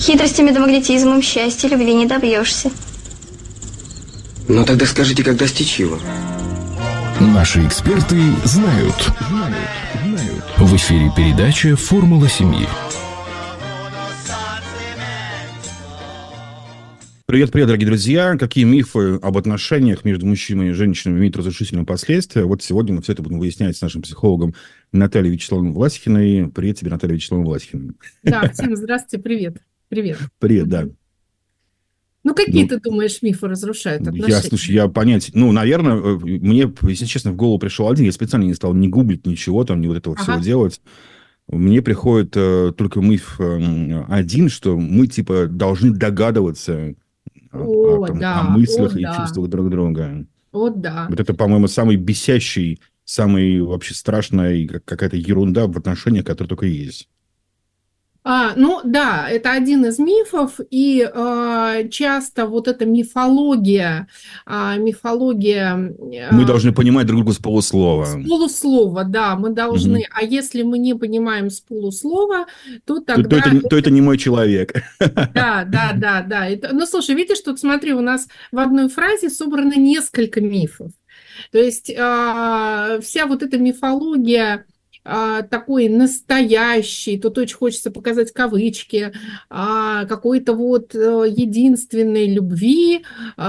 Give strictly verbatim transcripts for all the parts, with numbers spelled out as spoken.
Хитростями да магнетизмом счастья, любви не добьешься. Ну тогда скажите, как достичь его? Наши эксперты знают. В эфире передача «Формула семьи». Привет-привет, дорогие друзья. Какие мифы об отношениях между мужчинами и женщинами имеют разрушительные последствия? Вот сегодня мы все это будем выяснять с нашим психологом Натальей Вячеславовной Власихиной. Привет тебе, Наталья Вячеславовна Власихина. Да, всем здравствуйте, привет. Привет. Привет, да. Ну, какие, ну, ты думаешь, мифы разрушают отношения? Я, слушай, я понять... Ну, наверное, мне, если честно, в голову пришел один. Я специально не стал ни гуглить ничего, там, ни вот этого ага. всего делать. Мне приходит э, только миф э, один, что мы, типа, должны догадываться о, о, там, да. о мыслях О, и да. чувствах друг друга. О, да. Вот это, по-моему, самый бесящий, самый вообще страшная какая-то ерунда в отношениях, которая только есть. А, ну да, это один из мифов, и э, часто вот эта мифология, э, мифология... Э, мы должны понимать друг друга с полуслова. С полуслова, да, мы должны, угу. А если мы не понимаем с полуслова, то тогда... То, то, это, то это не мой человек. Да, да, да, да. Это, ну, слушай, видишь, тут смотри, у нас в одной фразе собрано несколько мифов. То есть э, вся вот эта мифология... такой настоящий, тут очень хочется показать кавычки, какой-то вот единственной любви,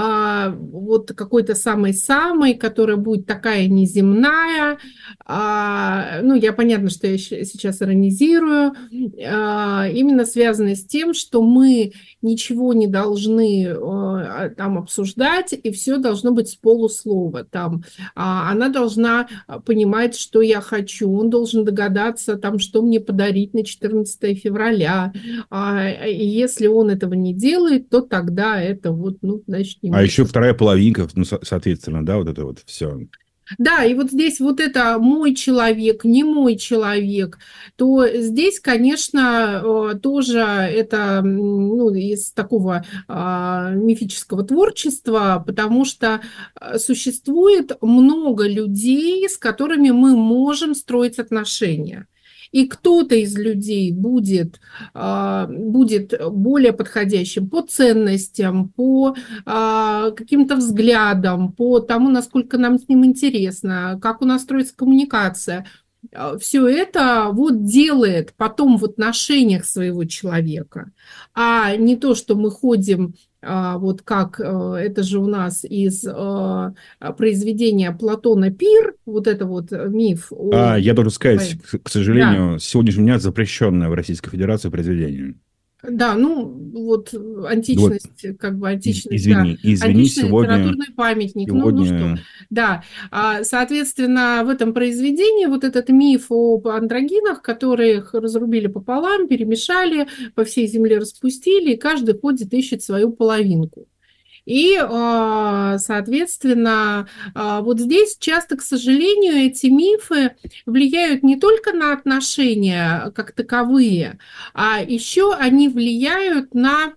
вот какой-то самой-самой, которая будет такая неземная. Ну, я понятно, что я сейчас иронизирую, именно связанная с тем, что мы ничего не должны там обсуждать, и все должно быть с полуслова. Там она должна понимать, что я хочу, он должен должен догадаться, там, что мне подарить на четырнадцатое февраля. А, и если он этого не делает, то тогда это вот, ну, значит... Не а еще вторая половинка, ну, соответственно, да, вот это вот все... Да, и вот здесь вот это мой человек, не мой человек, то здесь, конечно, тоже это, ну, из такого а, мифического творчества, потому что существует много людей, с которыми мы можем строить отношения. И кто-то из людей будет, будет более подходящим по ценностям, по каким-то взглядам, по тому, насколько нам с ним интересно, как у нас строится коммуникация. Все это вот делает потом в отношениях своего человека, а не то, что мы ходим... Вот как это же у нас из произведения Платона «Пир», вот это вот миф. О... А, я должен сказать, к сожалению, да. С сегодняшнего дня запрещенное в Российской Федерации произведение. Да, ну вот античность, вот, как бы античность, извини, да, извини, античный сегодня, литературный памятник. Сегодня... Ну, ну что, да, соответственно, в этом произведении вот этот миф об андрогинах, которых разрубили пополам, перемешали, по всей земле распустили, и каждый ходит, ищет свою половинку. И, соответственно, вот здесь часто, к сожалению, эти мифы влияют не только на отношения как таковые, а еще они влияют на,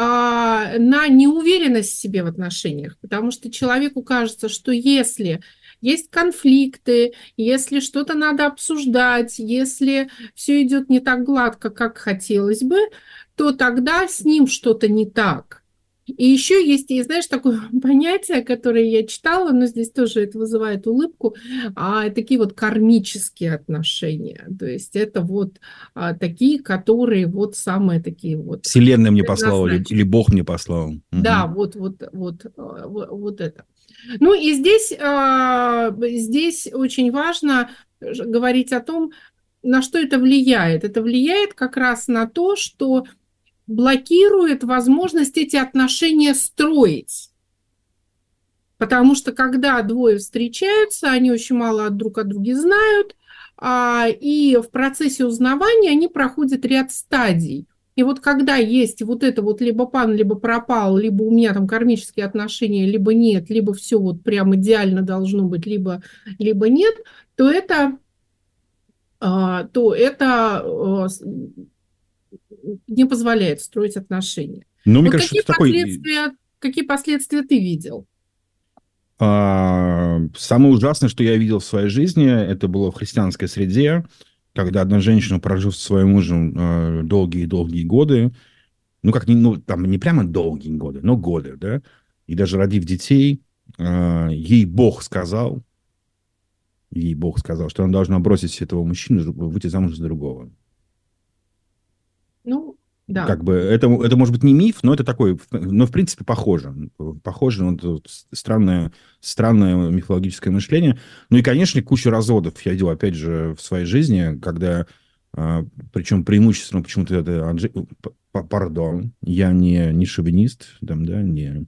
на неуверенность в себе в отношениях, потому что человеку кажется, что если есть конфликты, если что-то надо обсуждать, если все идет не так гладко, как хотелось бы, то тогда с ним что-то не так. И еще есть, и знаешь, такое понятие, которое я читала, но здесь тоже это вызывает улыбку, а, такие вот кармические отношения. То есть это вот а, такие, которые вот самые такие вот... Вселенная мне послала, или, или Бог мне послал. Да, угу. вот, вот, вот, вот, вот это. Ну и здесь, а, здесь очень важно говорить о том, на что это влияет. Это влияет как раз на то, что блокирует возможность эти отношения строить. Потому что когда двое встречаются, они очень мало друг о друге знают, и в процессе узнавания они проходят ряд стадий. И вот когда есть вот это вот либо пан, либо пропал, либо у меня там кармические отношения, либо нет, либо все вот прям идеально должно быть, либо, либо нет, то это, то это не позволяет строить отношения. Ну, мне вот кажется, какие, такой... последствия, какие последствия ты видел? А, самое ужасное, что я видел в своей жизни, это было в христианской среде, когда одна женщина, прожив со своим мужем долгие-долгие годы, ну, как, не, ну, там, не прямо долгие годы, но годы, да, и даже родив детей, э, ей Бог сказал, ей Бог сказал, что она должна бросить этого мужчину, выйти замуж за другого. Ну, да. Как бы это, это может быть не миф, но это такой, но в принципе похоже. Похоже на ну, странное, странное мифологическое мышление. Ну и, конечно, куча разводов я видел, опять же, в своей жизни, когда, причем преимущественно почему-то это, пардон, я не, не шовинист, там, да, не,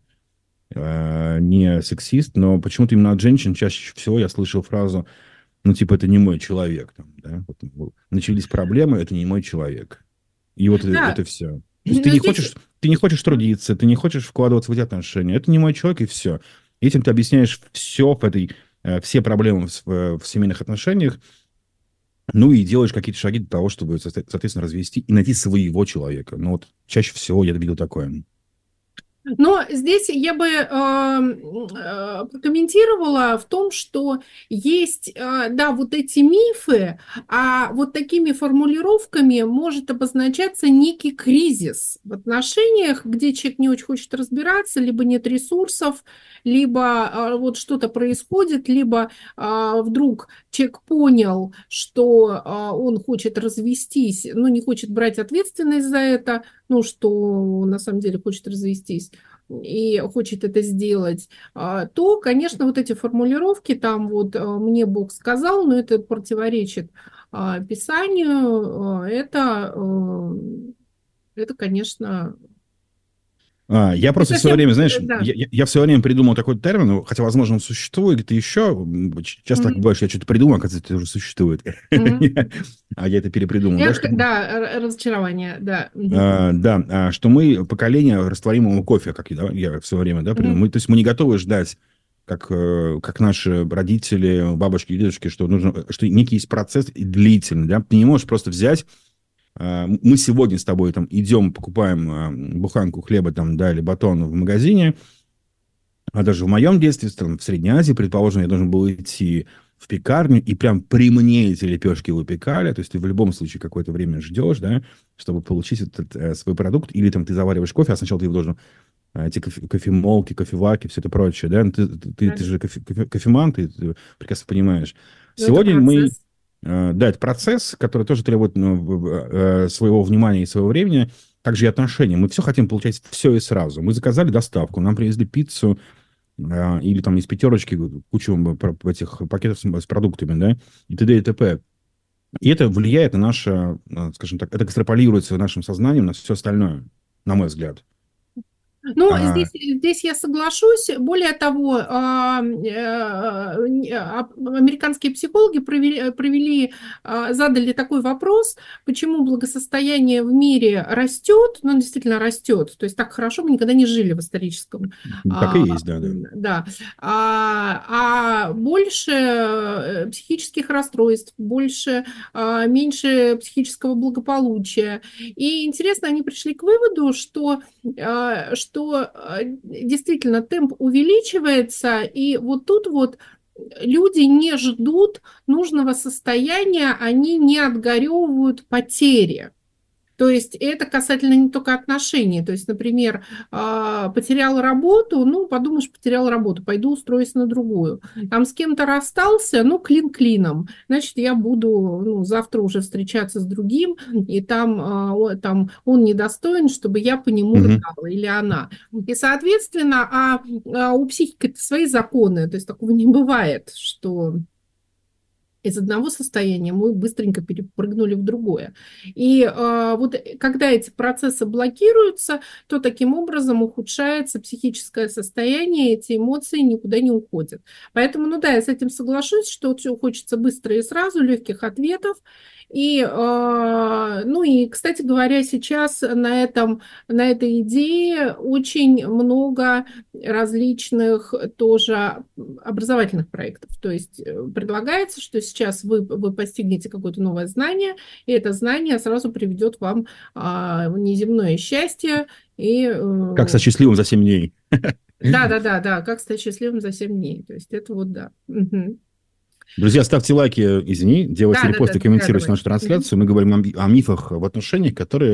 не сексист, но почему-то именно от женщин чаще всего я слышал фразу, ну, типа, это не мой человек. Там, да? Вот, начались проблемы, это не мой человек. И вот да. это все. То есть ты не, хочешь, ты не хочешь трудиться, ты не хочешь вкладываться в эти отношения. Это не мой человек, и все. Этим ты объясняешь все в этой, все проблемы в, в семейных отношениях, ну и делаешь какие-то шаги для того, чтобы, соответственно, развести и найти своего человека. Ну вот чаще всего я видел такое. Но здесь я бы э, э, прокомментировала в том, что есть, э, да, вот эти мифы, а вот такими формулировками может обозначаться некий кризис в отношениях, где человек не очень хочет разбираться, либо нет ресурсов, либо э, вот что-то происходит, либо э, вдруг человек понял, что э, он хочет развестись, но не хочет брать ответственность за это, ну, что на самом деле хочет развестись и хочет это сделать, то, конечно, вот эти формулировки, там вот «мне Бог сказал», но это противоречит Писанию, это, это конечно... А, я просто в свое время, знаешь, да. я, я в свое время придумал такой термин, хотя, возможно, он существует где-то еще. Часто mm-hmm. так бывает, что я что-то придумал, оказывается, это уже существует. Mm-hmm. А я это перепридумал. Я, да, что... да, разочарование, да. Mm-hmm. А, да, а, что мы поколение растворимого кофе, как да, я в свое время, да, придумал. Mm-hmm. Мы, то есть мы не готовы ждать, как, как наши родители, бабушки и дедушки, что нужно, что некий есть процесс длительный, да, ты не можешь просто взять. Мы сегодня с тобой там идем, покупаем буханку хлеба там, да, или батон в магазине, а даже в моем детстве, там, в Средней Азии, предположим, я должен был идти в пекарню, и прям при мне эти лепешки выпекали, то есть ты в любом случае какое-то время ждешь, да, чтобы получить этот э, свой продукт, или там ты завариваешь кофе, а сначала ты должен эти кофе, кофемолки, кофеварки, все это прочее, да, ты, ты, ты же кофе, кофе, кофеман, ты, ты прекрасно понимаешь. Но сегодня мы... Да, это процесс, который тоже требует ну, своего внимания и своего времени. Также и отношения. Мы все хотим получать все и сразу. Мы заказали доставку, нам привезли пиццу или там из пятерочки кучу этих пакетов с продуктами, да, и т.д. и т.п. И это влияет на наше, скажем так, это экстраполируется нашим сознанием на все остальное, на мой взгляд. Ну, а... здесь, здесь я соглашусь. Более того, американские психологи провели, провели, задали такой вопрос, почему благосостояние в мире растет, ну, действительно растет, то есть так хорошо мы никогда не жили в историческом. Так и есть, да. Да, да. А, а больше психических расстройств, больше, меньше психического благополучия. И интересно, они пришли к выводу, что что действительно темп увеличивается, и вот тут вот люди не ждут нужного состояния, они не отгоревывают потери. То есть это касательно не только отношений. То есть, например, потерял работу, ну, подумаешь, потерял работу, пойду устроюсь на другую. Там с кем-то расстался, ну, клин клином. Значит, я буду ну, завтра уже встречаться с другим, и там, там он недостоин, чтобы я по нему рыдала, или она. И, соответственно, а, а у психики свои законы, то есть такого не бывает, что... из одного состояния мы быстренько перепрыгнули в другое. И э, вот когда эти процессы блокируются, то таким образом ухудшается психическое состояние, эти эмоции никуда не уходят. Поэтому, ну да, я с этим соглашусь, что все хочется быстро и сразу, легких ответов. И, э, ну и, кстати говоря, сейчас на, этом, на этой идее очень много различных тоже образовательных проектов. То есть предлагается, что сейчас вы, вы постигнете какое-то новое знание, и это знание сразу приведет вам а, в неземное счастье. И, э, как стать счастливым за семь дней. Да-да-да, да, как стать счастливым за семь дней. То есть это вот да. Угу. Друзья, ставьте лайки, извини, делайте да, репосты, да, да, комментируйте да, нашу трансляцию. Мы говорим о, о мифах в отношениях, которые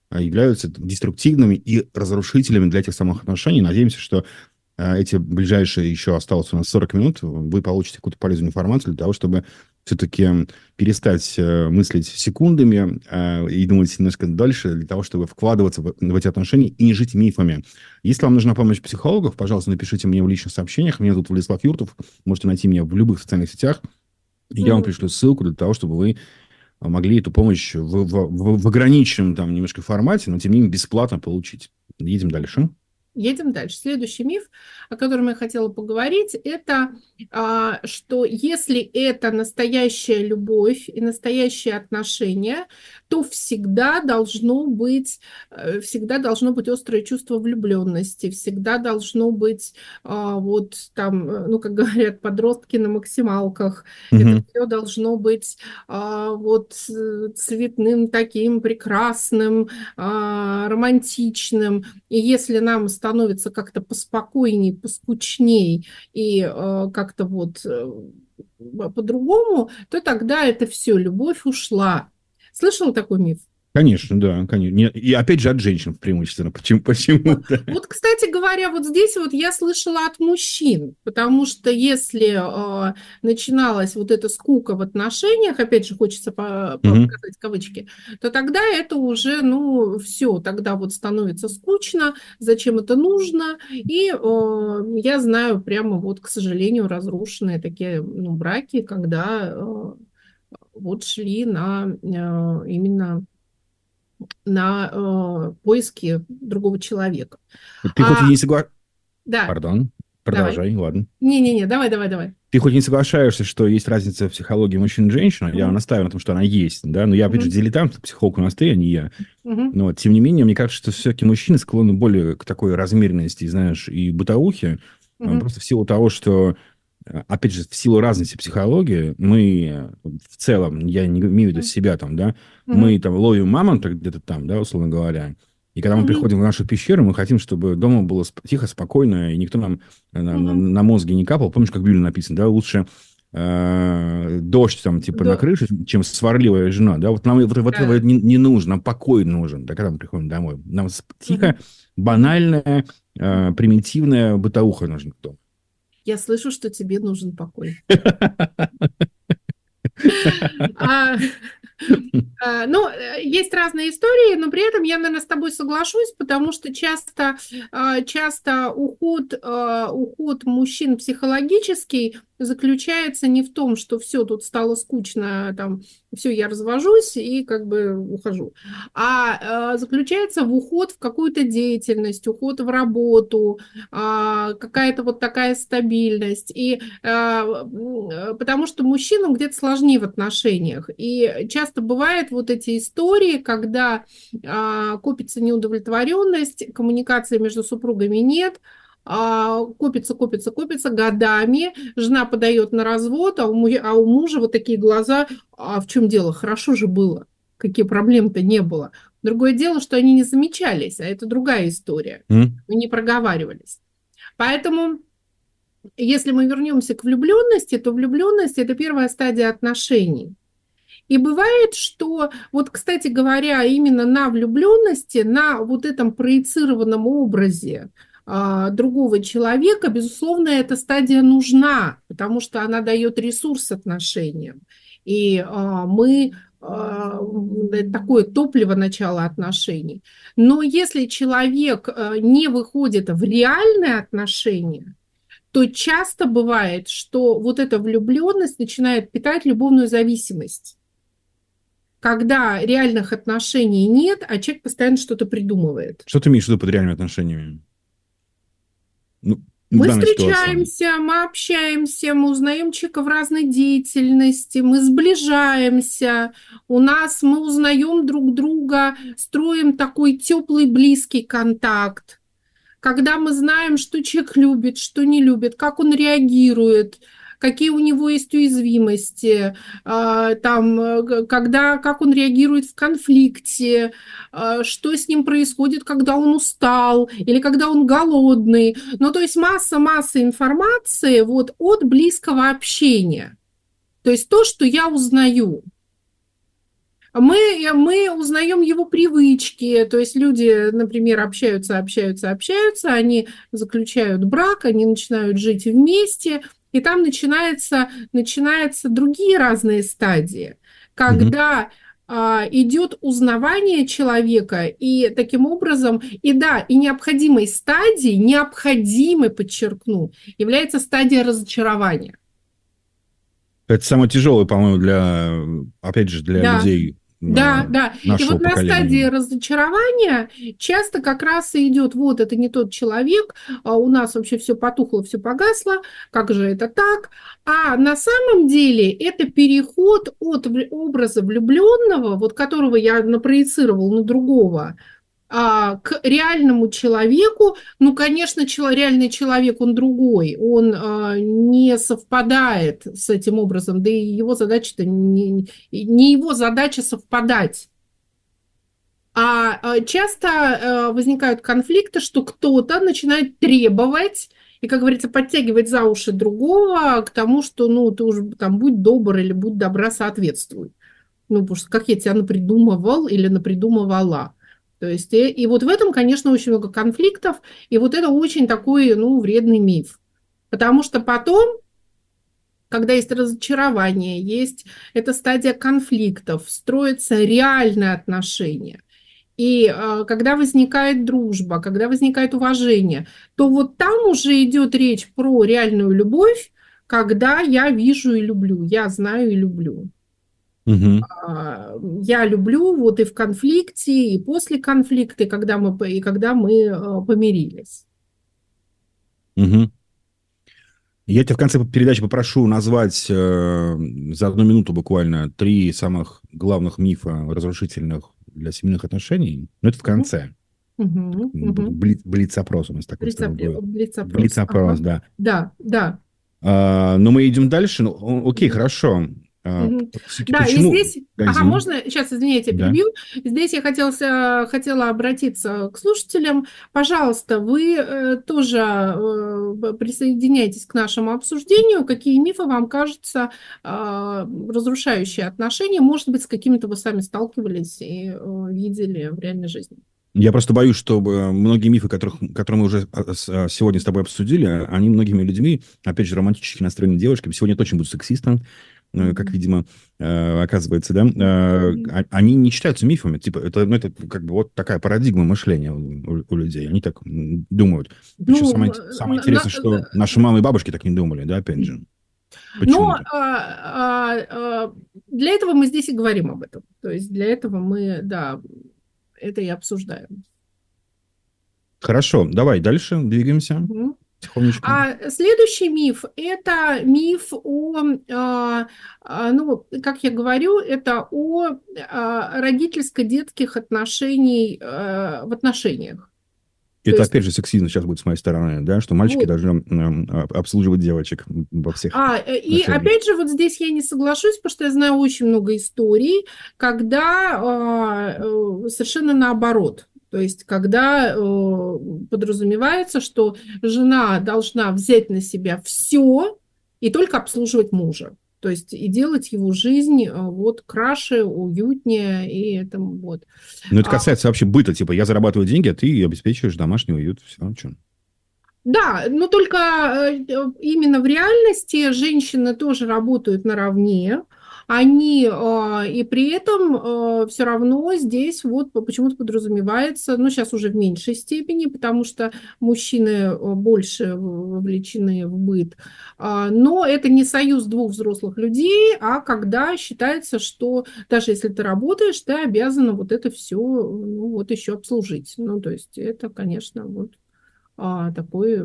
а, являются деструктивными и разрушителями для этих самых отношений. Надеемся, что а, эти ближайшие, еще осталось у нас сорок минут, вы получите какую-то полезную информацию для того, чтобы все-таки перестать э, мыслить секундами э, и думать немножко дальше, для того, чтобы вкладываться в, в эти отношения и не жить мифами. Если вам нужна помощь психологов, пожалуйста, напишите мне в личных сообщениях. Меня зовут Владислав Юртов. Можете найти меня в любых социальных сетях. И mm-hmm. я вам пришлю ссылку для того, чтобы вы могли эту помощь в, в, в, в ограниченном там немножко формате, но тем не менее бесплатно получить. Едем дальше. Едем дальше. Следующий миф, о котором я хотела поговорить, это а, что если это настоящая любовь и настоящие отношения, то всегда должно быть, всегда должно быть острое чувство влюбленности, всегда должно быть а, вот там, ну, как говорят подростки на максималках, mm-hmm. это все должно быть а, вот цветным таким, прекрасным, а, романтичным. И если нам становится как-то поспокойней, поскучней и э, как-то вот э, по-другому, то тогда это все, любовь ушла. Слышала такой миф? Конечно, да, конечно. И опять же от женщин преимущественно. Почему? Почему-то. Вот, вот, кстати говоря, вот здесь вот я слышала от мужчин, потому что если э, начиналась вот эта скука в отношениях, опять же хочется по- показать mm-hmm. кавычки, то тогда это уже, ну, все, тогда вот становится скучно, зачем это нужно, и э, я знаю прямо вот, к сожалению, разрушенные такие, ну, браки, когда э, вот шли на э, именно на э, поиски другого человека. Ты а... хоть и не соглашаешься... Да. Пардон, продолжай, давай. Ладно. Не-не-не, давай, давай, давай. Ты хоть не соглашаешься, что есть разница в психологии мужчин и женщин, mm-hmm. я настаиваю на том, что она есть, да, но я, опять mm-hmm. же, дилетант, психолог у нас ты, а не я. Mm-hmm. Но, тем не менее, мне кажется, что все-таки мужчины склонны более к такой размеренности, знаешь, и бытовухе, mm-hmm. просто в силу того, что опять же, в силу разности психологии, мы в целом, я не имею в виду себя там, да, mm-hmm. мы там ловим мамонта где-то там, да, условно говоря, и когда мы mm-hmm. приходим в нашу пещеру, мы хотим, чтобы дома было тихо, спокойно, и никто нам mm-hmm. на, на, на мозги не капал. Помнишь, как в Библии написано, да, лучше э, дождь там, типа, да. на крыше, чем сварливая жена, да, вот нам вот, вот да. этого не, не нужно, нам покой нужен, да, когда мы приходим домой. Нам тихо, mm-hmm. банальная, э, примитивная бытовуха нужна в доме. Я слышу, что тебе нужен покой. Ну, есть разные истории, но при этом я, наверное, с тобой соглашусь, потому что часто, часто уход, уход мужчин психологический заключается не в том, что все, тут стало скучно, там, все, я развожусь и как бы ухожу, а заключается в уход в какую-то деятельность, уход в работу, какая-то вот такая стабильность. И потому что мужчинам где-то сложнее в отношениях. И часто бывает вот эти истории, когда копится неудовлетворенность, коммуникации между супругами нет, копится, копится, копится годами, жена подает на развод, а у, мужа, а у мужа вот такие глаза, а в чем дело, хорошо же было, какие проблем-то не было. Другое дело, что они не замечались, а это другая история, mm. не проговаривались. Поэтому, если мы вернемся к влюбленности, то влюбленность – это первая стадия отношений. И бывает, что, вот, кстати говоря, именно на влюбленности, на вот этом проецированном образе другого человека, безусловно, эта стадия нужна, потому что она дает ресурс отношениям. И а, мы а, такое топливо начала отношений. Но если человек не выходит в реальные отношения, то часто бывает, что вот эта влюбленность начинает питать любовную зависимость. Когда реальных отношений нет, а человек постоянно что-то придумывает. Что ты имеешь в виду под реальными отношениями? Ну, мы встречаемся, ситуации. мы общаемся, мы узнаем человека в разной деятельности, мы сближаемся, у нас мы узнаем друг друга, строим такой теплый, близкий контакт. Когда мы знаем, что человек любит, что не любит, как он реагирует, какие у него есть уязвимости, там, когда, как он реагирует в конфликте, что с ним происходит, когда он устал или когда он голодный. Ну, то есть масса-масса информации вот от близкого общения. То есть то, что я узнаю. Мы, мы узнаем его привычки, то есть люди, например, общаются, общаются, общаются, они заключают брак, они начинают жить вместе, и там начинаются, начинаются другие разные стадии, когда а, идет узнавание человека, и таким образом, и да, и необходимой стадией, необходимой, подчеркну, является стадия разочарования. Это самое тяжелое, по-моему, для, опять же, для Да. людей. Да, да. И вот на поколения. стадии разочарования часто как раз и идет, вот это не тот человек, а у нас вообще все потухло, все погасло, как же это так? А на самом деле это переход от образа влюбленного, вот которого я напроецировал на другого, к реальному человеку. Ну, конечно, человек, реальный человек, он другой, он а, не совпадает с этим образом, да и его задача-то не, не его задача совпадать. А, а часто а, возникают конфликты, что кто-то начинает требовать и, как говорится, подтягивать за уши другого к тому, что, ну, ты уже там будь добр или будь добра, соответствуй. Ну, потому что как я тебя напридумывал или напридумывала. То есть, и, и вот в этом, конечно, очень много конфликтов, и вот это очень такой, ну, вредный миф. Потому что потом, когда есть разочарование, есть эта стадия конфликтов, строятся реальные отношения. И э, когда возникает дружба, когда возникает уважение, то вот там уже идет речь про реальную любовь, когда я вижу и люблю, я знаю и люблю. Угу. Я люблю вот и в конфликте, и после конфликта, и когда мы, и когда мы помирились. Угу. Я тебя в конце передачи попрошу назвать э, за одну минуту буквально три самых главных мифа разрушительных для семейных отношений. Но это в конце. Угу, угу. Блиц, блиц-опрос у нас такой. Блиц-опрос. Блиц-опрос, Блиц-опрос, ага. Да. Да, да. А, но мы идем дальше. Ну, окей, хорошо. Угу. Да, Почему? И здесь, да, ага, можно, сейчас, извините, я перебью. Да. Здесь я хотела, хотела обратиться к слушателям. Пожалуйста, вы э, тоже э, присоединяйтесь к нашему обсуждению. Какие мифы вам кажутся э, разрушающие отношения? Может быть, с какими-то вы сами сталкивались и э, видели в реальной жизни? Я просто боюсь, что многие мифы, которых, которые мы уже сегодня с тобой обсудили, они многими людьми, опять же, романтически настроенными девушками, сегодня это очень будет сексистом, как, видимо, оказывается, да, они не считаются мифами. Типа, это, ну, это как бы вот такая парадигма мышления у, у людей. Они так думают. Причем ну, самое, самое интересное, на, что на, наши мамы и бабушки так не думали, да, опять же. Почему? Но а, а, для этого мы здесь и говорим об этом. То есть для этого мы, да, это и обсуждаем. Хорошо, давай дальше двигаемся. Угу. А следующий миф – это миф о, а, а, ну, как я говорю, это о а, родительско-детских отношениях а, в отношениях. Это, есть... опять же, сексизм сейчас будет с моей стороны, да, что мальчики вот. должны э, обслуживать девочек во всех а, И опять же, вот здесь я не соглашусь, потому что я знаю очень много историй, когда э, совершенно наоборот. То есть, когда э, подразумевается, что жена должна взять на себя все и только обслуживать мужа. То есть, и делать его жизнь э, вот краше, уютнее и это вот. Ну, это касается а, вообще быта. Типа, я зарабатываю деньги, а ты обеспечиваешь домашний уют. Все, о чем? Да, но только именно в реальности женщины тоже работают наравне. Они и при этом все равно здесь вот почему-то подразумевается, ну сейчас уже в меньшей степени, потому что мужчины больше вовлечены в быт, но это не союз двух взрослых людей, а когда считается, что даже если ты работаешь, ты обязана вот это все, ну, вот еще обслужить. Ну то есть это, конечно, вот такой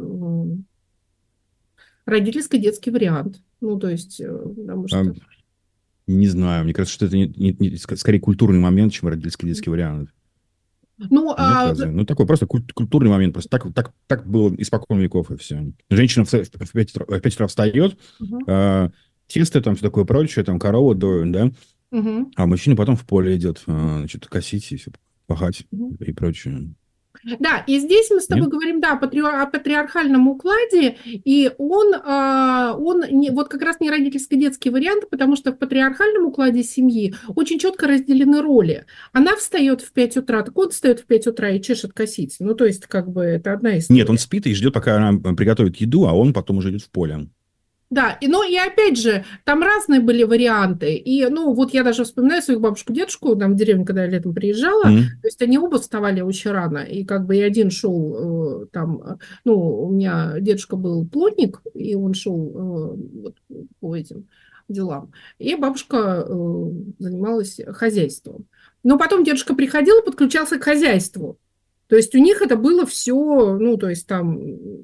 родительско-детский вариант. Ну то есть потому что... А... Не знаю, мне кажется, что это не, не, не, скорее культурный момент, чем родительский детский вариант. Ну, Нет, а... ну такой просто культурный момент, просто так, так, так было испокон веков, и все. Женщина в, в, пять, в пять утра встает, угу. а, тесто, там все такое прочее, там корову доют, да, угу. а мужчина потом в поле идет, а, значит, косить и все, пахать угу. и прочее. Да, и здесь мы с тобой Нет? говорим, да, о, патри... о патриархальном укладе, и он, а, он не, вот как раз не родительско-детский вариант, потому что в патриархальном укладе семьи очень четко разделены роли. Она встает в пять утра, так он встает в пять утра и чешет косицу. Ну, то есть, как бы, это одна история. Нет, он спит и ждет, пока она приготовит еду, а он потом уже идет в поле. Да, и, ну и опять же, там разные были варианты. И, ну, вот я даже вспоминаю своих бабушку, дедушку, там в деревню, когда я летом приезжала, Mm. то есть они оба вставали очень рано, и как бы и один шел э, там, э, ну, у меня дедушка был плотник, и он шел э, вот, по этим делам, и бабушка э, занималась хозяйством. Но потом дедушка приходил и подключался к хозяйству. То есть у них это было все, ну, то есть там...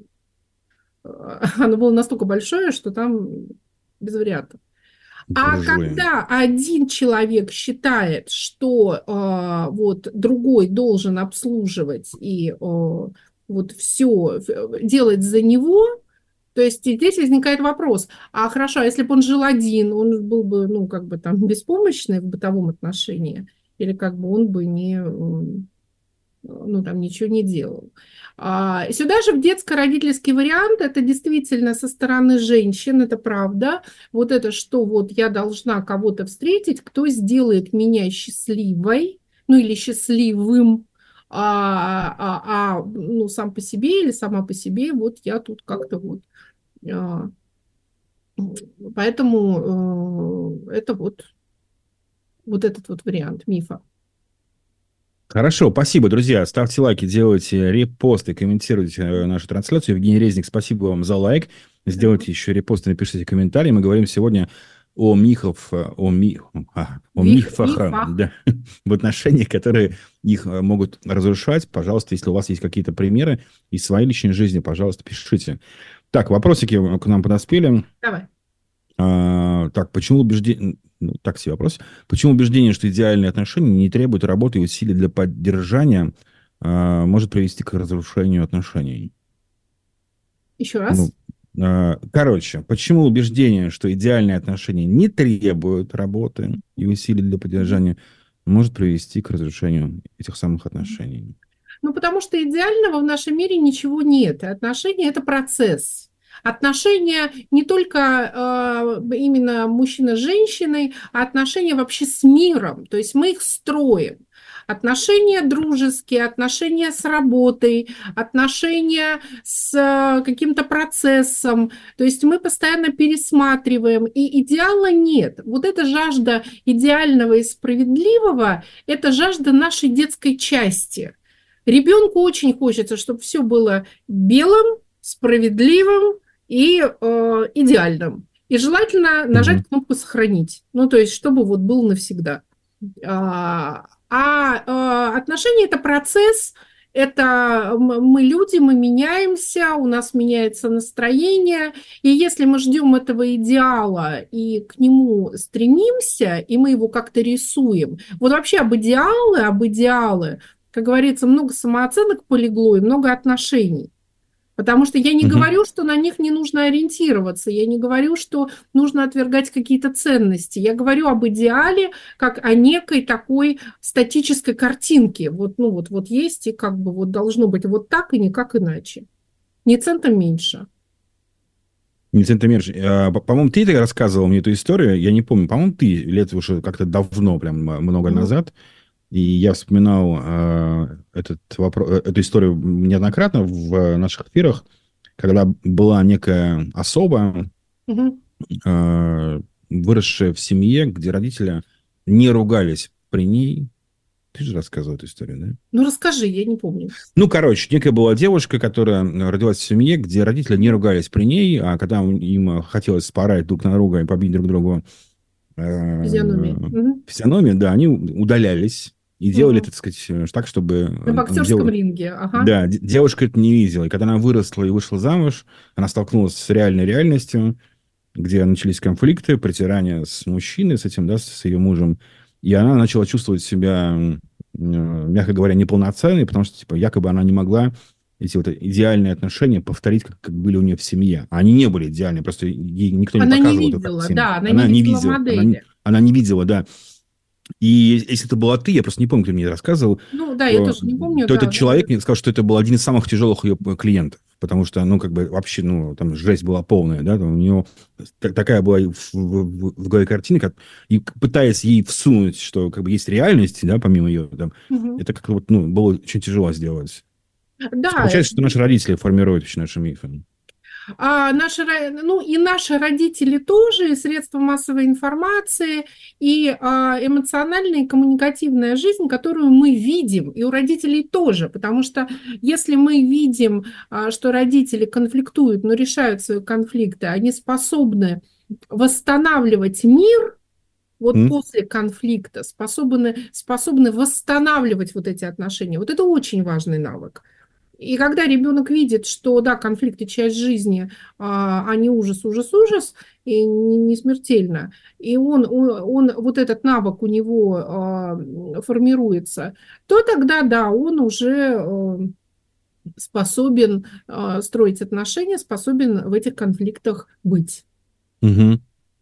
Оно было настолько большое, что там без вариантов. А Буржуи. когда один человек считает, что э, вот другой должен обслуживать и э, вот все делать за него, то есть здесь возникает вопрос: а хорошо, а если бы он жил один, он был бы, ну, как бы там беспомощный в бытовом отношении, или как бы он бы не... ну, там ничего не делал. А, сюда же в детско-родительский вариант, это действительно со стороны женщин, это правда. Вот это, что вот я должна кого-то встретить, кто сделает меня счастливой, ну, или счастливым, а, а, а ну, сам по себе или сама по себе, вот я тут как-то вот... А, поэтому э, это вот, вот этот вот вариант мифа. Хорошо, спасибо, друзья. Ставьте лайки, делайте репосты, комментируйте нашу трансляцию. Евгений Резник, спасибо вам за лайк. Сделайте еще репосты, напишите комментарии. Мы говорим сегодня о мифах, о, ми... а, о Миф, мифах, мифах. Да, в отношениях, которые их могут разрушать. Пожалуйста, если у вас есть какие-то примеры из своей личной жизни, пожалуйста, пишите. Так, вопросики к нам подоспели. Давай. А, так, почему убеждение... Ну, так себе вопрос. Почему убеждение, что идеальные отношения не требуют работы и усилий для поддержания, а, может привести к разрушению отношений? Еще раз. Ну, а, короче, почему убеждение, что идеальные отношения не требуют работы и усилий для поддержания, может привести к разрушению этих самых отношений? Ну, потому что идеального в нашем мире ничего нет. И отношения – это процесс. Отношения не только э, именно мужчина с женщиной, а отношения вообще с миром. То есть мы их строим. Отношения дружеские, отношения с работой, отношения с э, каким-то процессом. То есть мы постоянно пересматриваем, и идеала нет. Вот эта жажда идеального и справедливого – это жажда нашей детской части. Ребенку очень хочется, чтобы все было белым, справедливым и э, идеальным. И желательно нажать mm-hmm. кнопку «Сохранить». Ну, то есть, чтобы вот был навсегда. А, а, а отношения – это процесс, это мы люди, мы меняемся, у нас меняется настроение. И если мы ждем этого идеала и к нему стремимся, и мы его как-то рисуем, вот вообще об идеалы, об идеалы, как говорится, много самооценок полегло и много отношений. Потому что я не угу. говорю, что на них не нужно ориентироваться, я не говорю, что нужно отвергать какие-то ценности. Я говорю об идеале, как о некой такой статической картинке. Вот, ну, вот, вот есть, и как бы вот должно быть вот так, и никак иначе. Ни центом меньше. Ни центом меньше. По-моему, ты рассказывал мне эту историю, я не помню, по-моему, ты лет уже как-то давно, прям много угу. назад. И я вспоминал э, этот вопрос, эту историю неоднократно в наших эфирах, когда была некая особа, угу. э, выросшая в семье, где родители не ругались при ней. Ты же рассказывал эту историю, да? Ну, расскажи, я не помню. Ну, короче, некая была девушка, которая родилась в семье, где родители не ругались при ней, а когда им хотелось порать друг на друга и побить друг друга э, физиономии, угу. физиономии, да, они удалялись. И делали, угу. так сказать, так, чтобы... На боксерском дев... ринге, ага. Да, девушка это не видела. И когда она выросла и вышла замуж, она столкнулась с реальной реальностью, где начались конфликты, притирания с мужчиной, с этим, да, с ее мужем. И она начала чувствовать себя, мягко говоря, неполноценной, потому что, типа, якобы она не могла эти вот идеальные отношения повторить, как, как были у нее в семье. Они не были идеальные, просто ей никто не она показывал. Не видела, это, да, она, она не не видела, видела модели. Она, она не видела, да. И если это была ты, я просто не помню, кто мне рассказывал, Ну, да, то, я тоже не помню. то да, этот да, человек да. мне сказал, что это был один из самых тяжелых ее клиентов. Потому что, ну, как бы вообще, ну, там жесть была полная, да, там у него такая была в, в, в голове картина, как, и пытаясь ей всунуть, что как бы есть реальность, да, помимо ее, там, Мгм. это как-то вот, ну, было очень тяжело сделать. Да, Получается, что наши родители формируют очень наши мифы. а наши, ро- ну и наши родители тоже, и средства массовой информации, и а, эмоциональная и коммуникативная жизнь, которую мы видим, и у родителей тоже, потому что если мы видим, а, что родители конфликтуют, но решают свои конфликты, они способны восстанавливать мир, вот М? после конфликта, способны, способны восстанавливать вот эти отношения, вот это очень важный навык. И когда ребенок видит, что да, конфликты часть жизни, а, они ужас, ужас, ужас, и не, не смертельно, и он, он, он, вот этот навык у него а, формируется, то тогда да, он уже а, способен а, строить отношения, способен в этих конфликтах быть. Мгм.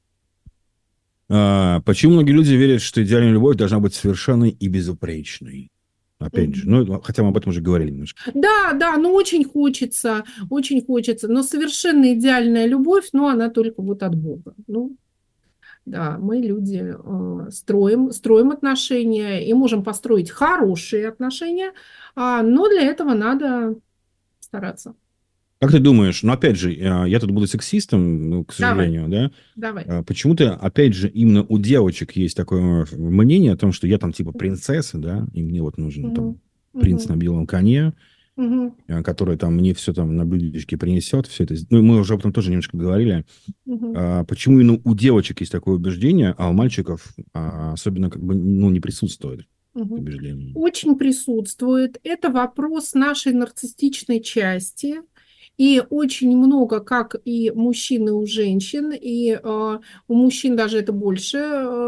А, почему многие люди верят, что идеальная любовь должна быть совершенной и безупречной? Опять же, Мгм. ну, хотя мы об этом уже говорили немножко. Да, да, ну очень хочется, очень хочется, но совершенно идеальная любовь, ну она только вот от Бога. Ну, да, мы люди э, строим, строим отношения и можем построить хорошие отношения, а, но для этого надо стараться. Как ты думаешь, ну, опять же, э, я тут буду сексистом, ну, к Давай, сожалению, да, давай. а почему-то, опять же, именно у девочек есть такое мнение о том, что я там типа принцесса, да, и мне вот нужен там Мгм, принц на мгм, белом коне, мгм, э, который там мне все там на блюдечке принесет, все это. Ну, мы уже об этом тоже немножко говорили. мгм, А почему именно у девочек есть такое убеждение, а у мальчиков а, особенно как бы, ну, не присутствует мгм. убеждение? Очень присутствует. Это вопрос нашей нарциссичной части. И очень много, как и мужчин, и у женщин, и э, у мужчин даже это больше, э,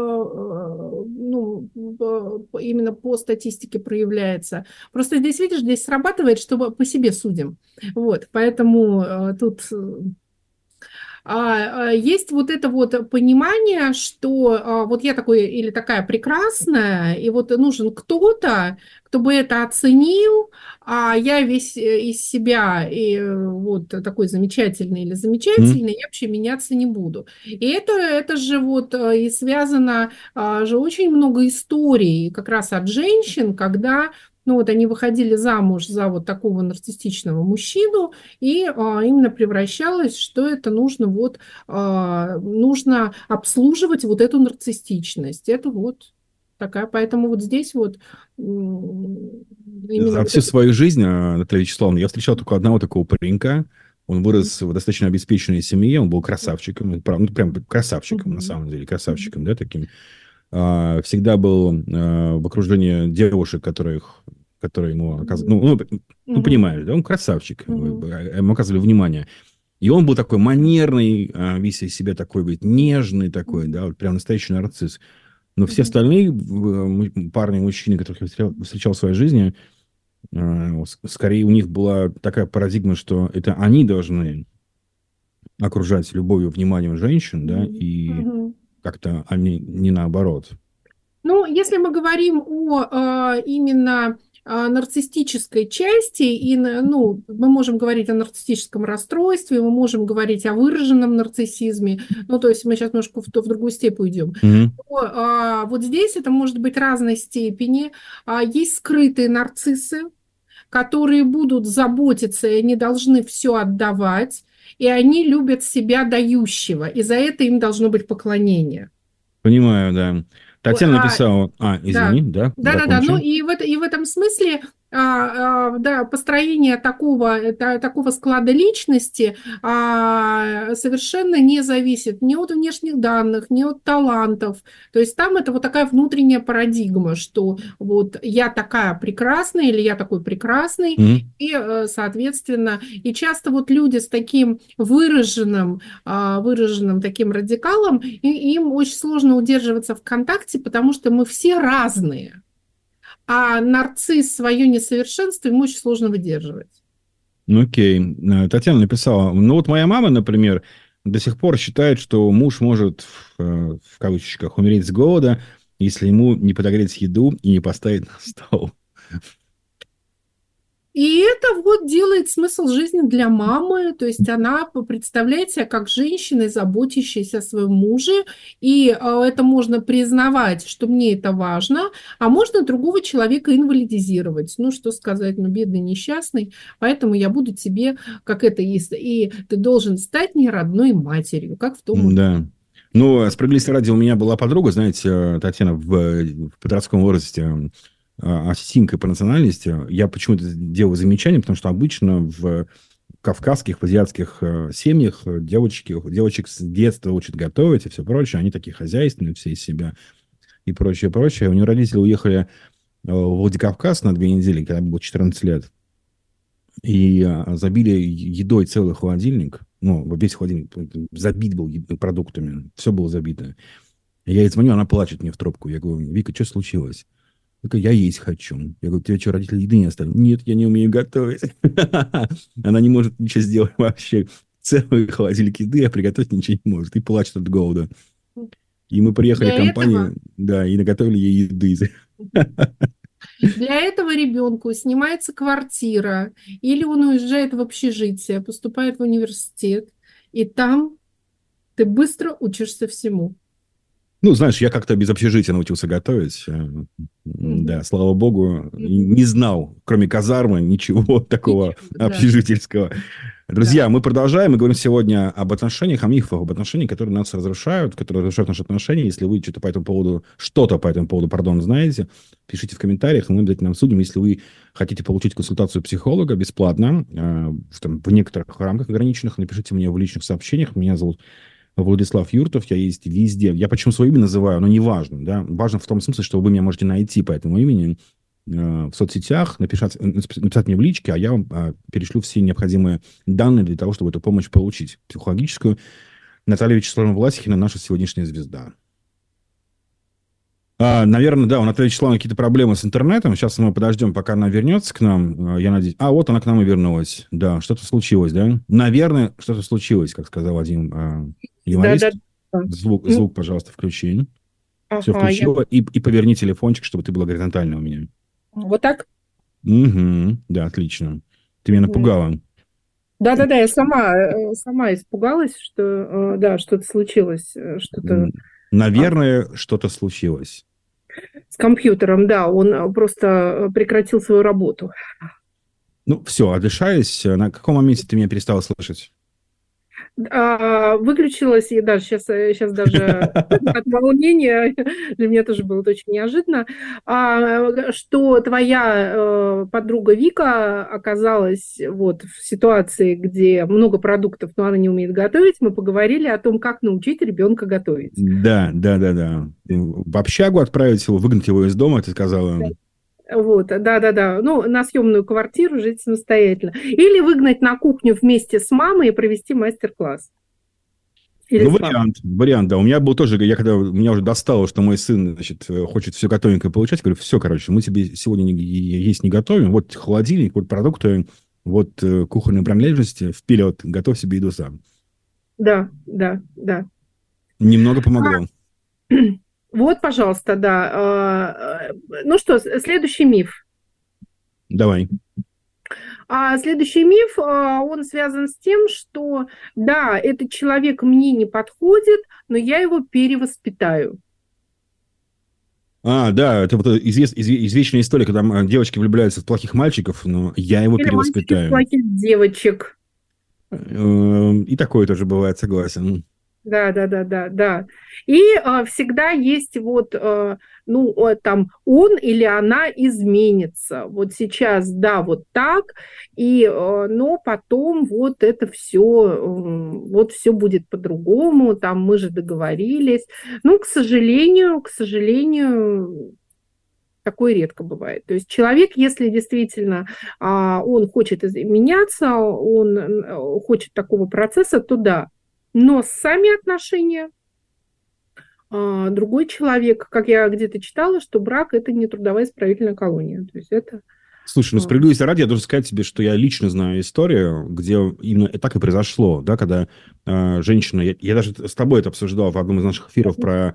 э, ну, э, именно по статистике проявляется. Просто здесь, видишь, здесь срабатывает, чтобы по себе судим. Вот, поэтому э, тут э, а, а, есть вот это вот понимание, что а, вот я такой или такая прекрасная, и вот нужен кто-то, кто бы это оценил, а я весь э, из себя и э, вот такой замечательный или М? замечательный, я вообще меняться не буду. И это, это же вот э, и связано а, же очень много историй как раз от женщин, когда ну вот они выходили замуж за вот такого нарциссичного мужчину, и а, именно превращалось, что это нужно вот а, нужно обслуживать вот эту нарциссичность. Это вот такая, поэтому вот здесь вот м, именно За вот всю это. свою жизнь, а, Наталья Вячеславовна, я встречал только одного такого паренька. Он вырос в достаточно обеспеченной семье, он был красавчиком, ну, прям, ну, прям красавчиком, на Мгм. самом деле, Мгм. красавчиком, да, таким. А, всегда был а, в окружении девушек, которых, которые ему оказывали, ну, ну, ну, Мгм. понимаешь, да, он красавчик, Мгм. э, ему оказывали внимание. И он был такой манерный, а, весь из себя такой, говорит, нежный такой, да, вот прям настоящий нарцисс. Но все Мгм. остальные в- м- парни, мужчины, которых я встречал, встречал в своей жизни, а, с- скорее у них была такая парадигма, что это они должны окружать любовью, вниманием женщин, да, Мгм. и Мгм. как-то они не наоборот. Ну, если мы говорим о а, именно а, нарциссической части, и, на- ну, мы можем говорить о нарциссическом расстройстве, мы можем говорить о выраженном нарциссизме, ну, то есть мы сейчас немножко в, то- в другую степь уйдем. Мгм. То, а, вот здесь это может быть разной степени. А, есть скрытые нарциссы, которые будут заботиться, и они должны все отдавать, и они любят себя дающего, и за это им должно быть поклонение. Понимаю, да. Вот, Татьяна а, написала... А, извини, да, да, да-да-да. Ну закончи. и в, это, и в этом смысле, а, а, да, построение такого, это- такого склада личности а, совершенно не зависит ни от внешних данных, ни от талантов. То есть там это вот такая внутренняя парадигма, что вот я такая прекрасная или я такой прекрасный, Мгм. и, э, соответственно, и часто вот люди с таким выраженным, а, выраженным таким радикалом, и им очень сложно удерживаться в контакте, потому что мы все разные. А нарцисс свое несовершенство ему очень сложно выдерживать. Ну, окей. Э, Татьяна написала, ну, вот моя мама, например, до сих пор считает, что муж может, в, э, в кавычках, умереть с голода, если ему не подогреть еду и не поставить на стол. И это вот делает смысл жизни для мамы, то есть она представляет себя как женщина, заботящаяся о своем муже, и это можно признавать, что мне это важно, а можно другого человека инвалидизировать. Ну, что сказать, ну, бедный, несчастный, поэтому я буду тебе, как это есть, и ты должен стать не родной матерью, как в том... Да. Ну, справедливости ради, у меня была подруга, знаете, Татьяна, в, в подростковом возрасте, осетинкой по национальности. Я почему-то делаю замечание, потому что обычно в кавказских, в азиатских семьях девочки, девочек с детства учат готовить и все прочее. Они такие хозяйственные все из себя и прочее, прочее. У нее родители уехали в Владикавказ на две недели, когда было четырнадцать лет. И забили едой целый холодильник. Ну, весь холодильник забит был продуктами. Все было забито. Я ей звоню, она плачет мне в трубку. Я говорю: Вика, что случилось? Я есть хочу. Я говорю: тебе что, родители еды не оставили? Нет, я не умею готовить. Она не может ничего сделать вообще. Целый холодильник еды, а приготовить ничего не может. И плачет от голода. И мы приехали в компанию, да, и наготовили ей еды. Для этого ребенку снимается квартира, или он уезжает в общежитие, поступает в университет, и там ты быстро учишься всему. Ну, знаешь, я как-то без общежития научился готовить. Mm-hmm. Да, слава богу, mm-hmm. не знал, кроме казармы, ничего такого ничего, общежительского. Да. Друзья, да. Мы продолжаем. Мы говорим сегодня об отношениях, о мифах, об отношениях, которые нас разрушают, которые разрушают наши отношения. Если вы что-то по этому поводу, что-то по этому поводу, пардон, знаете, пишите в комментариях, и мы обязательно обсудим. Если вы хотите получить консультацию психолога бесплатно, э, в, в некоторых рамках ограниченных, напишите мне в личных сообщениях. Меня зовут Владислав Юртов, я есть везде. Я почему свое имя называю, но не важно. Да? Важно в том смысле, что вы меня можете найти по этому имени э, в соцсетях, написать, написать мне в личке, а я вам э, перешлю все необходимые данные для того, чтобы эту помощь получить. Психологическую. Наталья Вячеславовна Власихина, наша сегодняшняя звезда. А, наверное, да, у Натальи Вячеславовны какие-то проблемы с интернетом. Сейчас мы подождем, пока она вернется к нам. Я надеюсь... А, вот она к нам и вернулась. Да, что-то случилось, да? Наверное, что-то случилось, как сказал один а, юморист. Да, да, да. Звук, звук, пожалуйста, включи. Ага, все включила. Я... И, и поверни телефончик, чтобы ты была горизонтально у меня. Вот так? Угу, да, отлично. Ты меня напугала. Да-да-да, я сама, сама испугалась, что да, что-то случилось. Что-то... Наверное, а... что-то случилось. С компьютером, да, он просто прекратил свою работу. Ну, все, отдышаюсь. На каком моменте ты меня перестала слышать? А, выключилась, и даже сейчас, сейчас даже от волнения, для меня тоже было очень неожиданно, а, что твоя подруга Вика оказалась вот в ситуации, где много продуктов, но она не умеет готовить. Мы поговорили о том, как научить ребенка готовить. Да, да, да, да. В общагу отправить его, выгнать его из дома, ты сказала. Да. Вот, да-да-да, ну, на съемную квартиру жить самостоятельно. Или выгнать на кухню вместе с мамой и провести мастер-класс. Или ну, вариант, вариант, да. У меня был тоже, я когда, меня уже достало, что мой сын, значит, хочет все готовенькое получать, говорю: все, короче, мы тебе сегодня не, есть не готовим, вот холодильник, вот продукты, вот кухонные принадлежности, вперед, готовь себе еду сам. Да, да, да. Немного помогло. А... Вот, пожалуйста, да. Ну что, следующий миф. Давай. А следующий миф, он связан с тем, что, да, этот человек мне не подходит, но я его перевоспитаю. А, да, это вот извест, из, извечная история, когда девочки влюбляются в плохих мальчиков, но я его Или перевоспитаю. В плохих девочек. И такое тоже бывает, согласен. Да, да, да, да, да. И э, всегда есть вот, э, ну, э, там, он или она изменится. Вот сейчас, да, вот так, и, э, но потом вот это все, э, вот все будет по-другому, там, мы же договорились. Ну, к сожалению, к сожалению, такое редко бывает. То есть человек, если действительно э, он хочет меняться, он хочет такого процесса, то да. Но сами отношения, другой человек, как я где-то читала, что брак – это не трудовая исправительная колония. То есть это... Слушай, ну, справедливости ради, я должен сказать тебе, что я лично знаю историю, где именно так и произошло, да, когда э, женщина... Я, я даже с тобой это обсуждал в одном из наших эфиров про